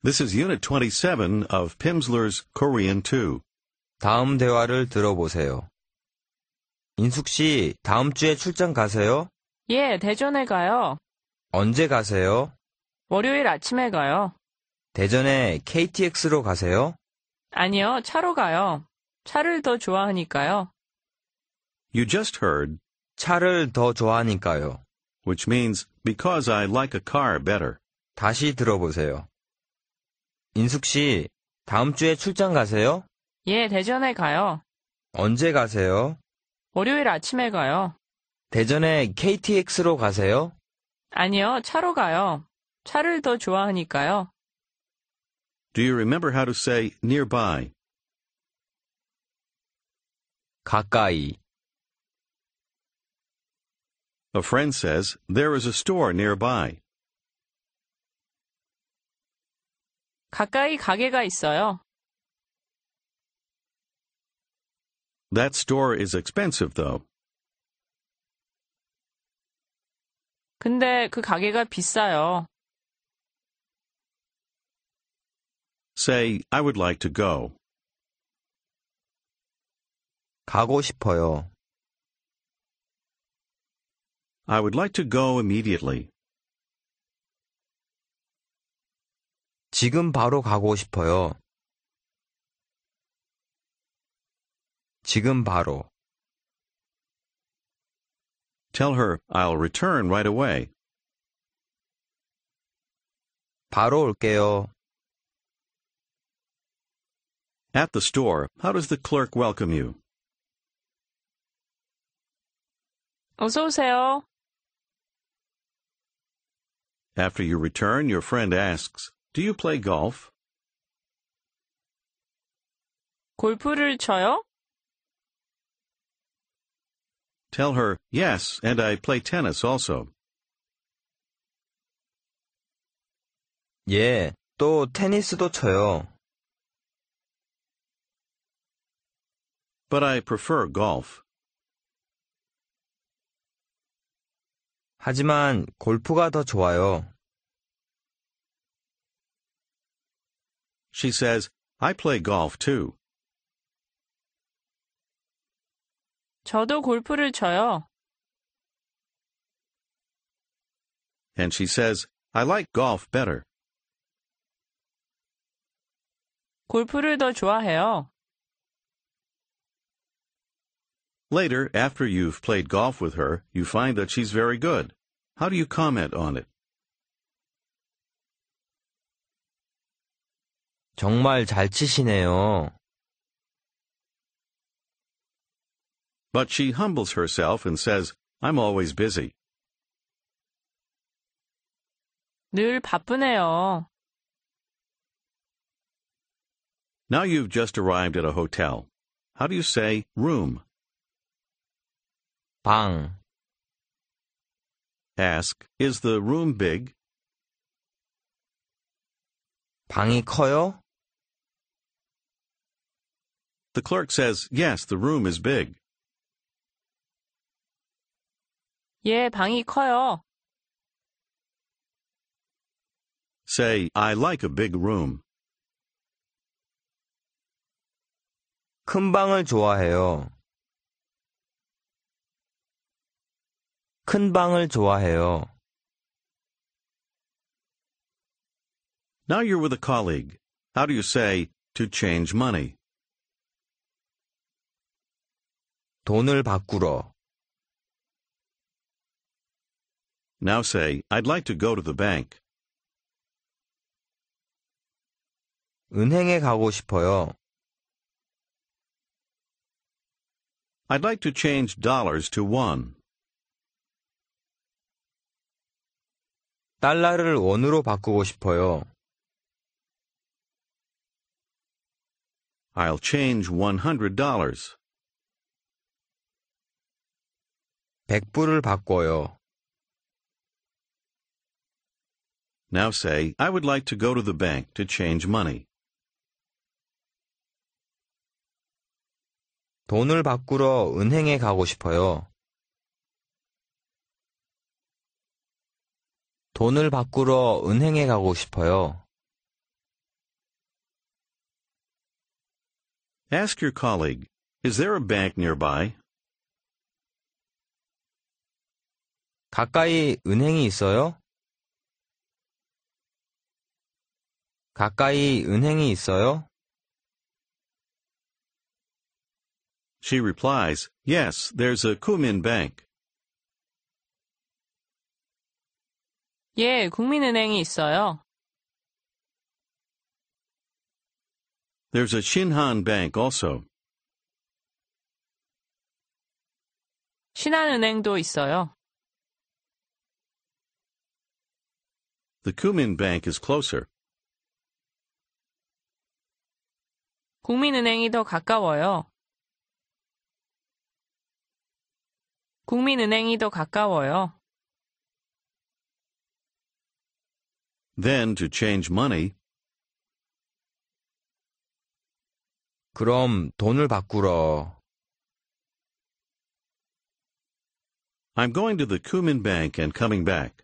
This is Unit 27 of Pimsleur's Korean 2. 다음 대화를 들어보세요. 인숙 씨, 다음 주에 출장 가세요? 예, 대전에 가요. 언제 가세요? 월요일 아침에 가요. 대전에 KTX로 가세요? 아니요, 차로 가요. 차를 더 좋아하니까요. You just heard, 차를 더 좋아하니까요. which means because I like a car better. 다시 들어보세요. 인숙 씨, 다음 주에 출장 가세요? 예, 대전에 가요. 언제 가세요? 월요일 아침에 가요. 대전에 KTX로 가세요? 아니요, 차로 가요. 차를 더 좋아하니까요. Do you remember how to say nearby? 가까이. A friend says, there is a store nearby. 가까이 가게가 있어요. That store is expensive, though. 근데 그 가게가 비싸요. Say, I would like to go. 가고 싶어요. I would like to go immediately. 지금 바로 가고 싶어요. 지금 바로. Tell her, I'll return right away. 바로 올게요. At the store, how does the clerk welcome you? 어서 오세요. After you return, your friend asks, do you play golf? 골프를 쳐요? Tell her, yes, and I play tennis also. 예, 또 테니스도 쳐요. But I prefer golf. 하지만 골프가 더 좋아요. She says, I play golf too. 저도 골프를 쳐요. And she says, I like golf better. 골프를 더 좋아해요. Later, after you've played golf with her, you find that she's very good. How do you comment on it? 정말 잘 치시네요. But she humbles herself and says, I'm always busy. 늘 바쁘네요. Now you've just arrived at a hotel. How do you say room? 방. Ask, is the room big? 방이 커요? The clerk says, yes, the room is big. 예, 방이 커요. Say, I like a big room. 큰 방을 좋아해요. 큰 방을 좋아해요. Now you're with a colleague. How do you say, to change money? 돈을 바꾸러. Now say, I'd like to go to the bank. 은행에 가고 싶어요. I'd like to change dollars to won. 달러를 원으로 바꾸고 싶어요. I'll change $100. 100불을 바꿔요. Now say, I would like to go to the bank to change money. 돈을 바꾸러 은행에 가고 싶어요. 돈을 바꾸러 은행에 가고 싶어요. Ask your colleague, is there a bank nearby? 가까이 은행이 있어요? 가까이 은행이 있어요? She replies, yes, there's a Kumin Bank. 예, 국민은행이 있어요. There's a Shinhan Bank also. 신한은행도 있어요. The Kumin Bank is closer. 국민은행이 더 가까워요. 국민은행이 더 가까워요. Then, to change money, 그럼 돈을 바꾸러. I'm going to the Kumin Bank and coming back.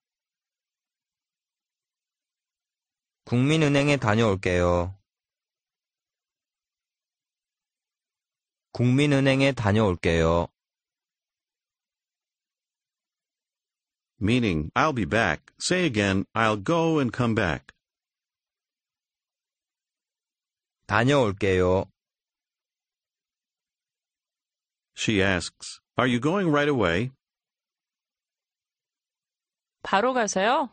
국민은행에 다녀올게요. 국민은행에 다녀올게요. Meaning, I'll be back. Say again, I'll go and come back. 다녀올게요. She asks, are you going right away? 바로 가세요?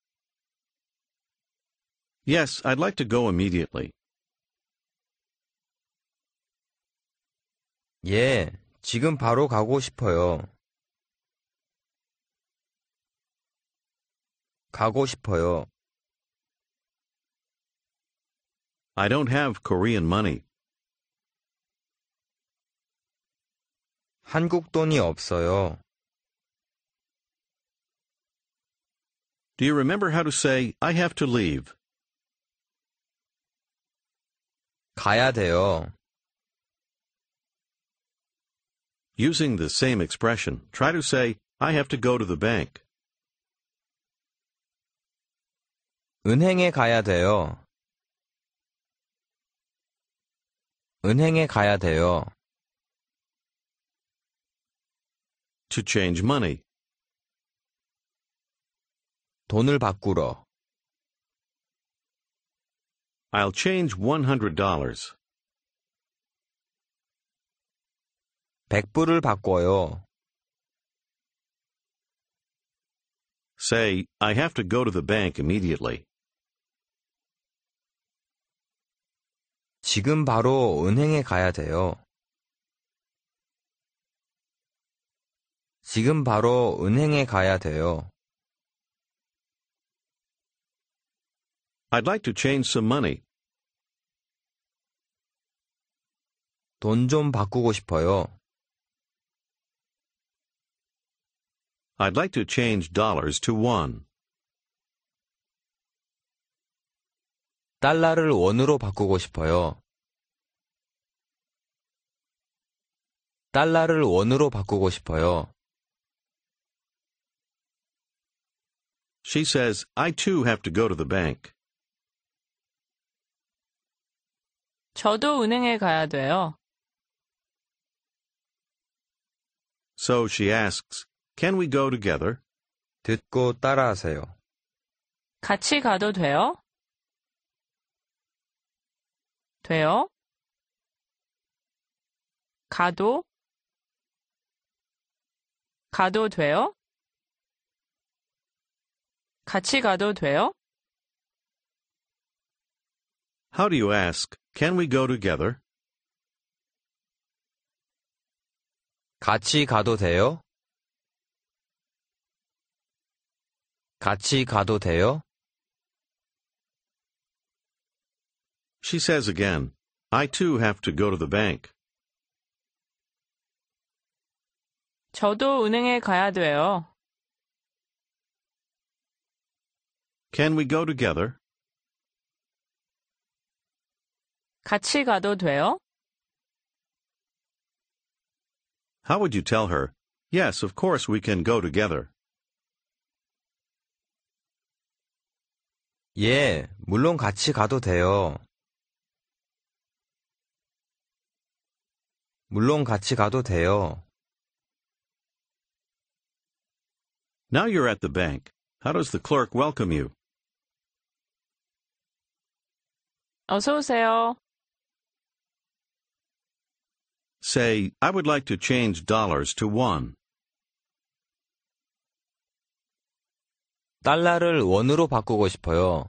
Yes, I'd like to go immediately. 예, 지금 바로 가고 싶어요. 가고 싶어요. I don't have Korean money. 한국 돈이 없어요. Do you remember how to say, I have to leave? 가야 돼요. Using the same expression, try to say, I have to go to the bank. 은행에 가야 돼요. 은행에 가야 돼요. To change money. 돈을 바꾸러. I'll change $100. 100불을 바꿔요. Say, I have to go to the bank immediately. 지금 바로 은행에 가야 돼요. 지금 바로 은행에 가야 돼요. I'd like to change some money. 돈 좀 바꾸고 싶어요. I'd like to change dollars to won. 달러를 원으로 바꾸고 싶어요. 달러를 원으로 바꾸고 싶어요. She says, I too have to go to the bank. 저도 은행에 가야 돼요. So she asks, can we go together? 듣고 따라하세요. 같이 가도 돼요? 돼요? 가도 돼요? 같이 가도 돼요? How do you ask, can we go together? 같이 가도 돼요? 같이 가도 돼요? She says again, I too have to go to the bank. 저도 은행에 가야 돼요. Can we go together? 같이 가도 돼요? How would you tell her, yes, of course we can go together? 예, 물론 같이 가도 돼요. 물론 같이 가도 돼요. Now you're at the bank. How does the clerk welcome you? 어서 오세요. Say, I would like to change dollars to won. 달러를 원으로 바꾸고 싶어요.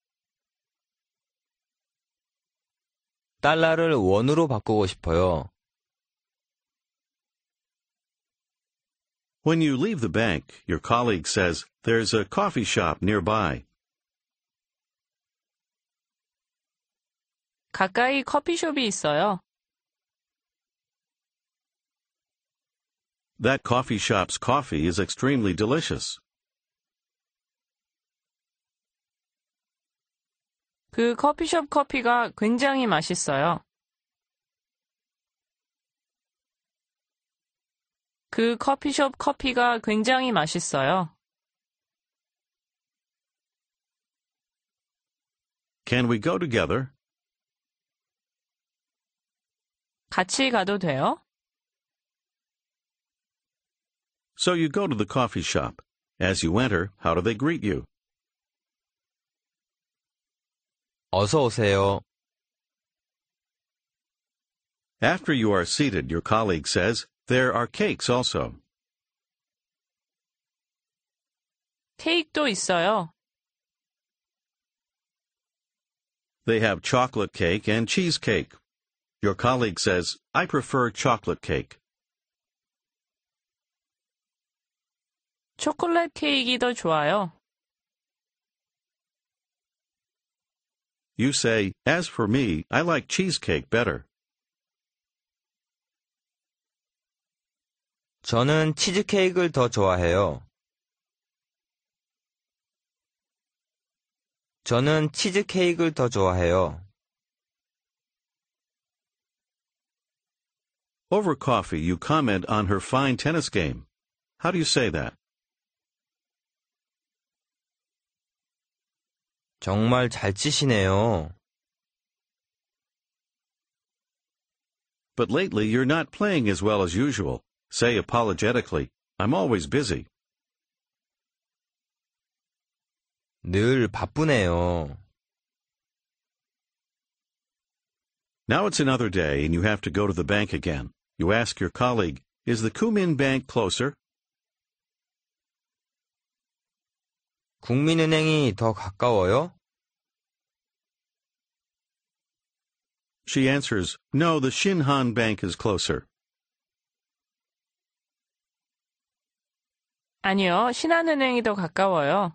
달러를 원으로 바꾸고 싶어요. When you leave the bank, your colleague says, there's a coffee shop nearby. 가까이 커피숍이 있어요. That coffee shop's coffee is extremely delicious. 그 커피숍 커피가 굉장히 맛있어요. 그 커피숍 커피가 굉장히 맛있어요. Can we go together? 같이 가도 돼요? So you go to the coffee shop. As you enter, how do they greet you? 어서 오세요. After you are seated, your colleague says, there are cakes also. 케이크도 있어요. They have chocolate cake and cheesecake. Your colleague says, I prefer chocolate cake. 초콜릿 케이크가 더 좋아요. You say, as for me, I like cheesecake better. 저는 치즈케이크를 더 좋아해요. 저는 치즈케이크를 더 좋아해요. Over coffee, you comment on her fine tennis game. How do you say that? 정말 잘 치시네요. But lately, you're not playing as well as usual. Say apologetically, I'm always busy. 늘 바쁘네요. Now it's another day and you have to go to the bank again. You ask your colleague, is the Kumin Bank closer? 국민은행이 더 가까워요? She answers, no, the Shinhan Bank is closer. 아니요, 신한은행이 더 가까워요.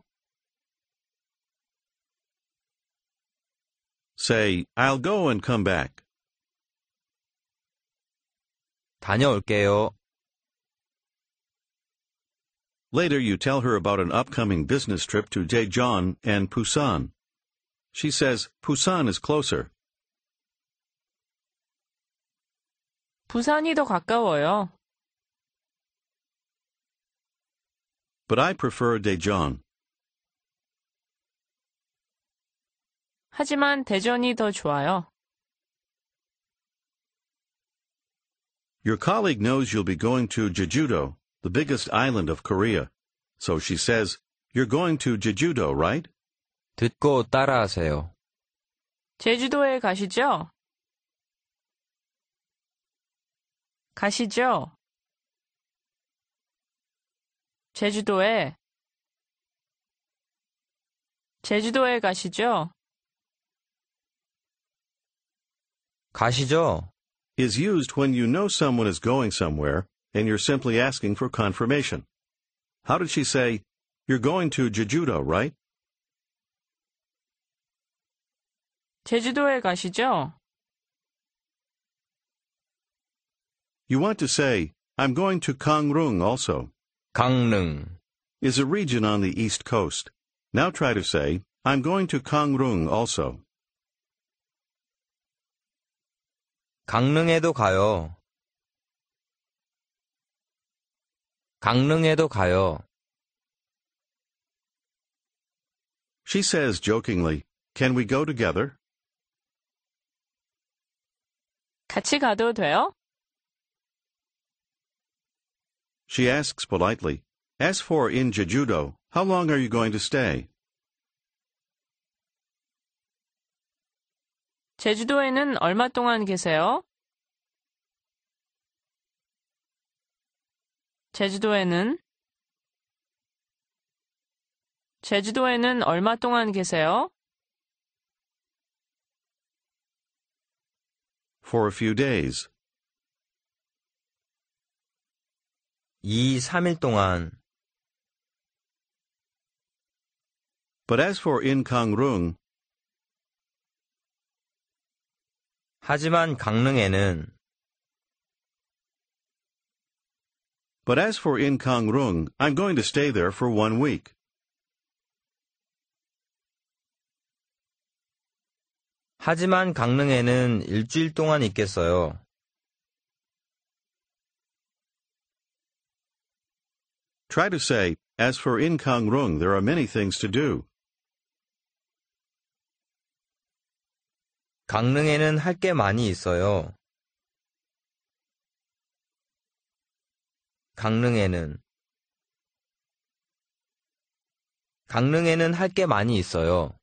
Say, I'll go and come back. 다녀올게요. Later, you tell her about an upcoming business trip to Daejeon and Busan. She says, Busan is closer. 부산이 더 가까워요. But I prefer Daejeon. 하지만 대전이 더 좋아요. Your colleague knows you'll be going to Jeju-do, the biggest island of Korea. So she says, you're going to Jeju-do, right? 듣고 따라하세요. 제주도에 가시죠? 가시죠? 제주도에 가시죠? 가시죠. Is used when you know someone is going somewhere and you're simply asking for confirmation. How did she say, you're going to Jeju-do, right? 제주도에 가시죠? You want to say, I'm going to Gangrung also. 강릉. Is a region on the east coast. Now try to say, I'm going to Gangrung also. 강릉에도 가요. 강릉에도 가요. She says jokingly, can we go together? 같이 가도 돼요? She asks politely, as for in Jeju-do, how long are you going to stay? 제주도에는 얼마 동안 계세요? 제주도에는 얼마 동안 계세요? For a few days. 2, 3일 동안. But as for in Kangrung, 하지만 강릉에는 but as for in Kangrung, I'm going to stay there for 1 week. 하지만 강릉에는 일주일 동안 있겠어요. Try to say, as for in Kangrung, there are many things to do. 강릉에는 할 게 많이 있어요. 강릉에는 할 게 많이 있어요.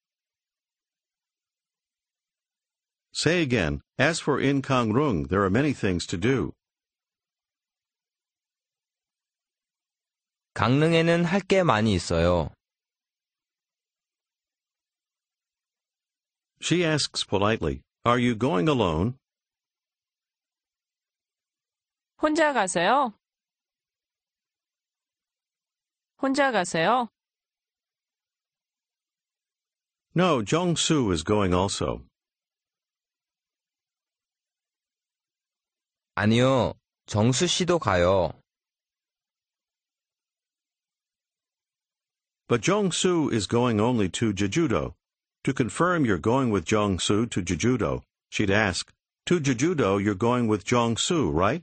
Say again, as for in Kangrung, there are many things to do. 강릉에는 할 게 많이 있어요. She asks politely, are you going alone? 혼자 가세요? 혼자 가세요? No, Jong-soo is going also. 아니요, 정수 씨도 가요. But Jong-soo is going only to Jeju-do. To confirm you're going with Jong-soo to Jeju-do, she'd ask, to Jeju-do you're going with Jong-soo, right?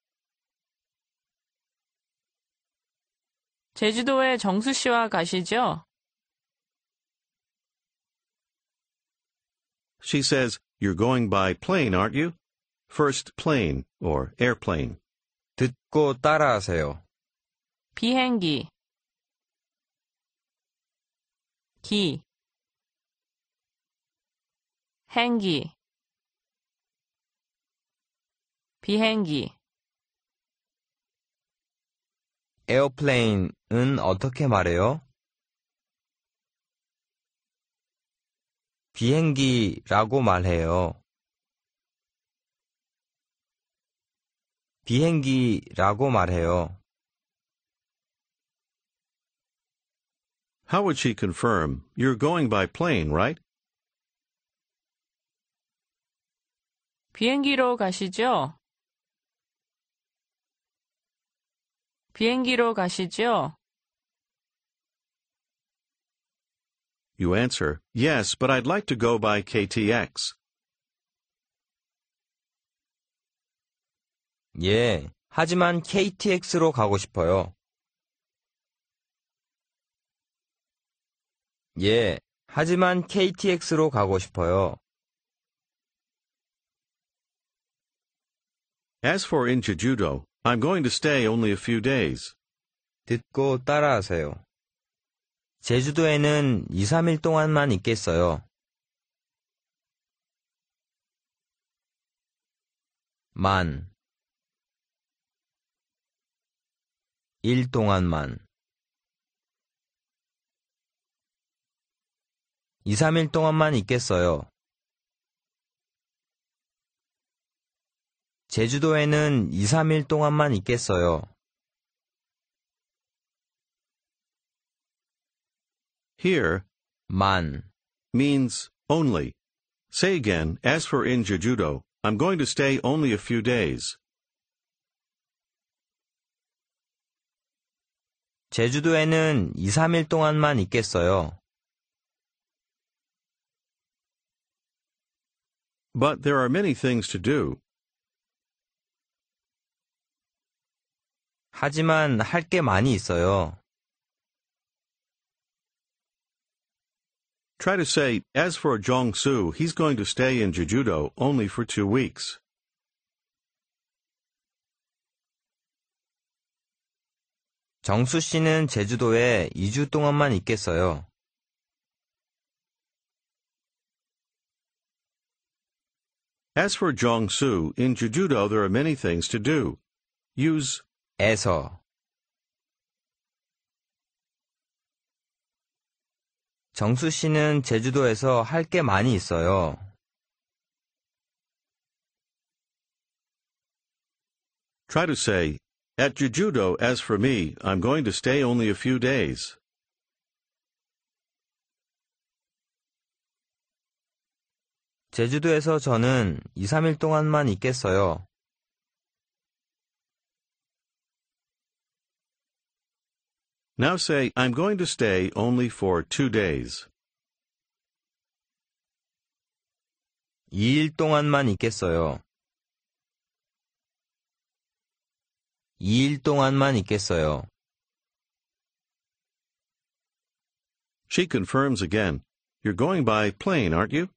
제주도에 정수 씨와 가시죠? She says, you're going by plane, aren't you? First plane, or airplane. 듣고 따라하세요. 비행기 기 행기 비행기 에어플레인은 어떻게 말해요? 비행기라고 말해요. 비행기라고 말해요. How would she confirm, you're going by plane, right? 비행기로 가시죠? 비행기로 가시죠? You answer, yes, but I'd like to go by KTX. 예, 하지만 KTX로 가고 싶어요. 예, 하지만 KTX로 가고 싶어요. As for in Jeju-do, I'm going to stay only a few days. 듣고 따라하세요. 제주도에는 2, 3일 동안만 있겠어요. 만, 일 동안만 2, 3일 동안만 있겠어요. 제주도에는 2, 3일 동안만 있겠어요. Here 만, means only. Say again, as for in Jeju-do, I'm going to stay only a few days. 제주도에는 2, 3일 동안만 있겠어요. But there are many things to do. 하지만 할 게 많이 있어요. Try to say, as for Jong-soo, he's going to stay in Jeju-do only for 2 weeks. 정수 씨는 제주도에 2주 동안만 있겠어요. As for Jiangsu, in Jeju-do there are many things to do. Use 에서. 정수 씨는 제주도에서 할 게 많이 있어요. Try to say, at Jeju-do, as for me, I'm going to stay only a few days. 제주도에서 저는 2, 3일 동안만 있겠어요. Now say, I'm going to stay only for 2 days. 2일 동안만 있겠어요. 2일 동안만 있겠어요. She confirms again. You're going by plane, aren't you?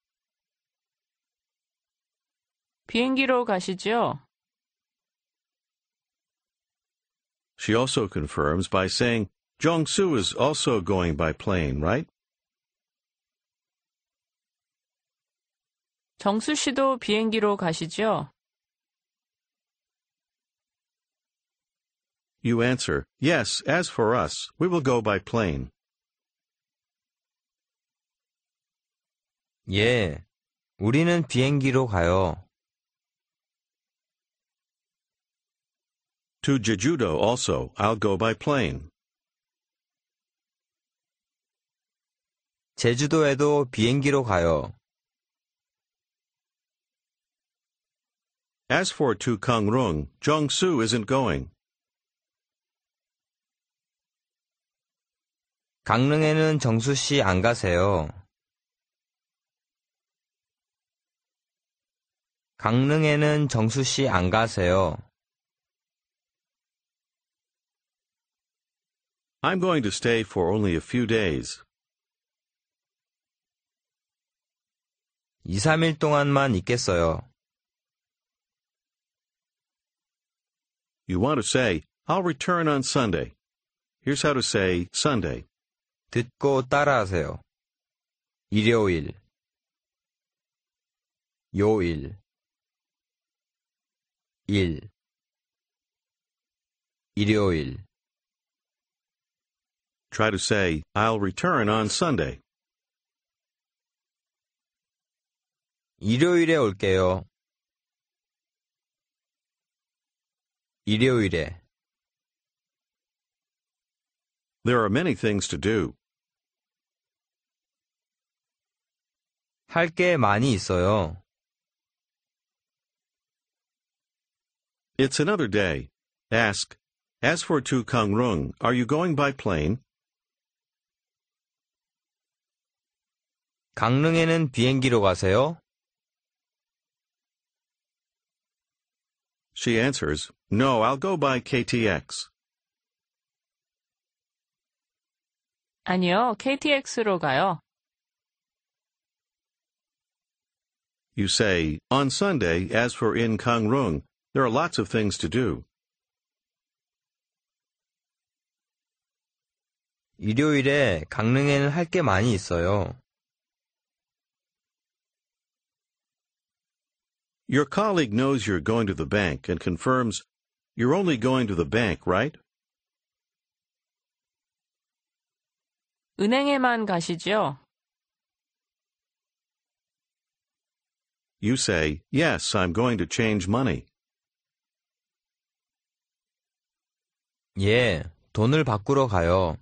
비행기로 가시죠? She also confirms by saying, Jiangsu is also going by plane, right? 정수 씨도 비행기로 가시죠? You answer, yes, as for us, we will go by plane. 예, 우리는 비행기로 가요. To Jeju-do also, I'll go by plane. 제주도에도 비행기로 가요. As for to Kangrung, Jiangsu isn't going. 강릉에는 정수 씨 안 가세요. 강릉에는 정수 씨 안 가세요. I'm going to stay for only a few days. 2, 3일 동안만 있겠어요. You want to say, I'll return on Sunday. Here's how to say Sunday. 듣고 따라하세요. 일요일, 요일, 일, 일요일. Try to say, I'll return on Sunday. 일요일에 올게요. 일요일에. There are many things to do. 할 게 많이 있어요. It's another day. Ask, as for to Kangrung, are you going by plane? 강릉에는 비행기로 가세요? She answers, no, I'll go by KTX. 아니요, KTX로 가요. You say, on Sunday, as for in Kangrung, there are lots of things to do. 일요일에 강릉에는 할 게 많이 있어요. Your colleague knows you're going to the bank and confirms, you're only going to the bank, right? 은행에만 가시죠? You say, yes, I'm going to change money. 예, 돈을 바꾸러 가요.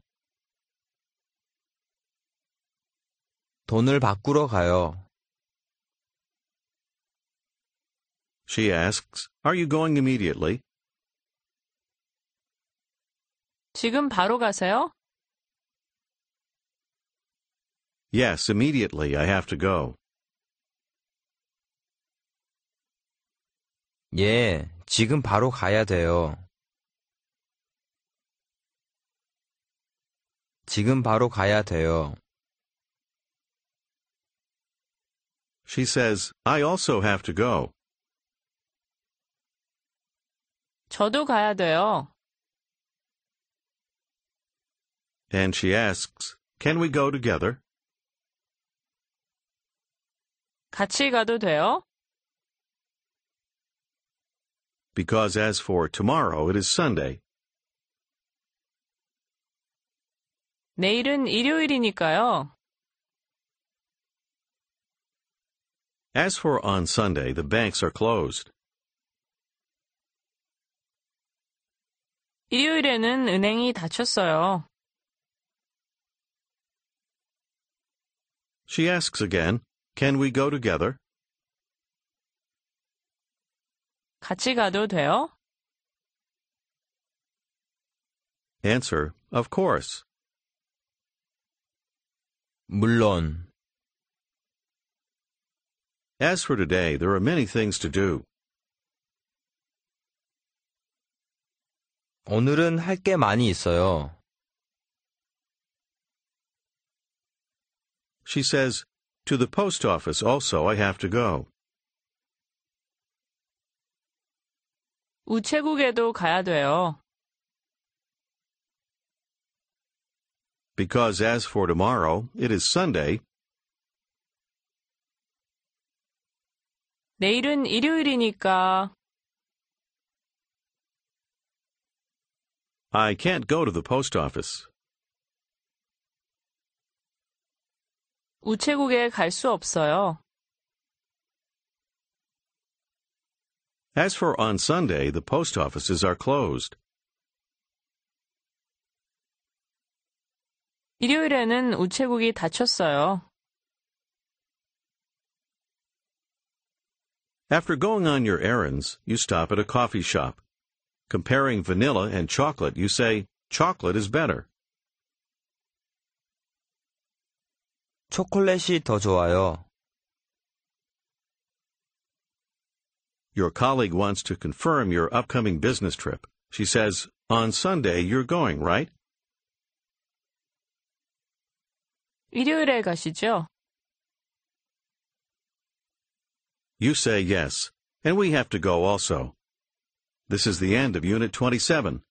돈을 바꾸러 가요. She asks, are you going immediately? 지금 바로 가세요? Yes, immediately I have to go. 예, 지금 바로 가야 돼요. 지금 바로 가야 돼요. She says, I also have to go. 저도 가야 돼요. and she asks, Can we go together? 같이 가도 돼요? Because as for tomorrow, it is Sunday. 내일은 일요일이니까요. As for on Sunday, the banks are closed. 일요일에는 은행이 닫혔어요. She asks again, Can we go together? 같이 가도 돼요? Answer, Of course. 물론. As for today, there are many things to do. 오늘은 할 게 많이 있어요. She says, To the post office also I have to go. 우체국에도 가야 돼요. Because as for tomorrow, it is Sunday. 내일은 일요일이니까 I can't go to the post office. 우체국에 갈 수 없어요. As for on Sunday, the post offices are closed. 일요일에는 우체국이 닫혔어요. After going on your errands, you stop at a coffee shop. Comparing vanilla and chocolate, you say, chocolate is better. 초콜릿이 더 좋아요. Your colleague wants to confirm your upcoming business trip. She says, On Sunday, you're going, right? 일요일에 가시죠? You say yes, and we have to go also. This is the end of Unit 27.